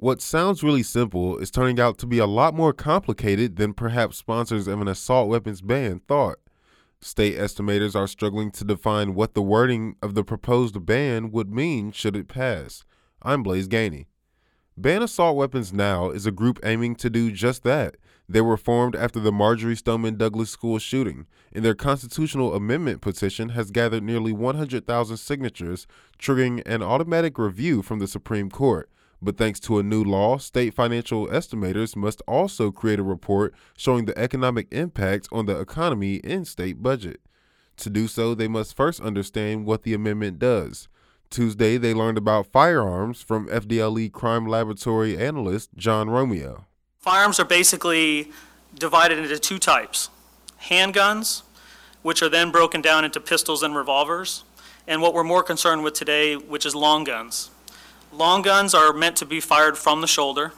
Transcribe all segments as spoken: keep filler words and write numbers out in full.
What sounds really simple is turning out to be a lot more complicated than perhaps sponsors of an assault weapons ban thought. State estimators are struggling to define what the wording of the proposed ban would mean should it pass. I'm Blaze Gainey. Ban Assault Weapons Now is a group aiming to do just that. They were formed after the Marjory Stoneman Douglas School shooting, and their constitutional amendment petition has gathered nearly one hundred thousand signatures, triggering an automatic review from the Supreme Court. But thanks to a new law, state financial estimators must also create a report showing the economic impact on the economy and state budget. To do so, they must first understand what the amendment does. Tuesday, they learned about firearms from F D L E crime laboratory analyst John Romeo. Firearms are basically divided into two types: handguns, which are then broken down into pistols and revolvers, and what we're more concerned with today, which is long guns. Long guns are meant to be fired from the shoulder,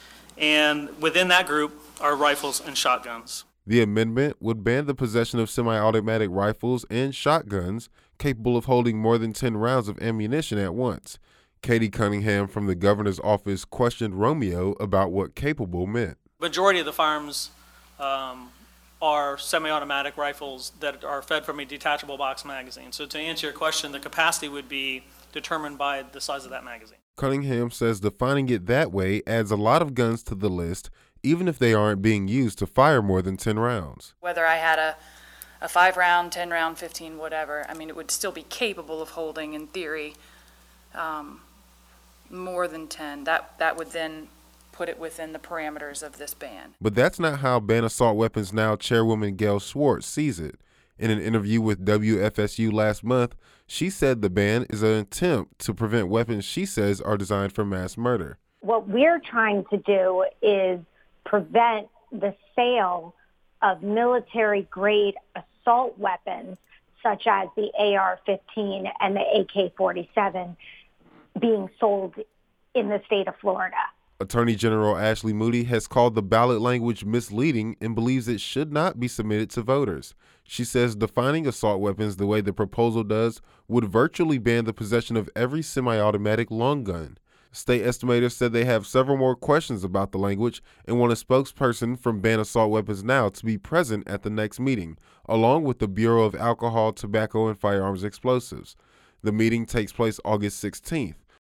and within that group are rifles and shotguns. The amendment would ban the possession of semi-automatic rifles and shotguns capable of holding more than ten rounds of ammunition at once. Katie Cunningham from the governor's office questioned Romeo about what capable meant. Majority of the firearms um, are semi-automatic rifles that are fed from a detachable box magazine. So to answer your question, the capacity would be determined by the size of that magazine. Cunningham says defining it that way adds a lot of guns to the list, even if they aren't being used to fire more than ten rounds. Whether I had a, a five round, ten round, fifteen, whatever, I mean, it would still be capable of holding, in theory, um, more than ten. That, that would then put it within the parameters of this ban. But that's not how Ban Assault Weapons Now chairwoman Gail Schwartz sees it. In an interview with W F S U last month, she said the ban is an attempt to prevent weapons she says are designed for mass murder. What we're trying to do is prevent the sale of military-grade assault weapons, such as the A R fifteen and the A K forty-seven, being sold in the state of Florida. Attorney General Ashley Moody has called the ballot language misleading and believes it should not be submitted to voters. She says defining assault weapons the way the proposal does would virtually ban the possession of every semi-automatic long gun. State estimators said they have several more questions about the language and want a spokesperson from Ban Assault Weapons Now to be present at the next meeting, along with the Bureau of Alcohol, Tobacco, and Firearms Explosives. The meeting takes place August sixteenth.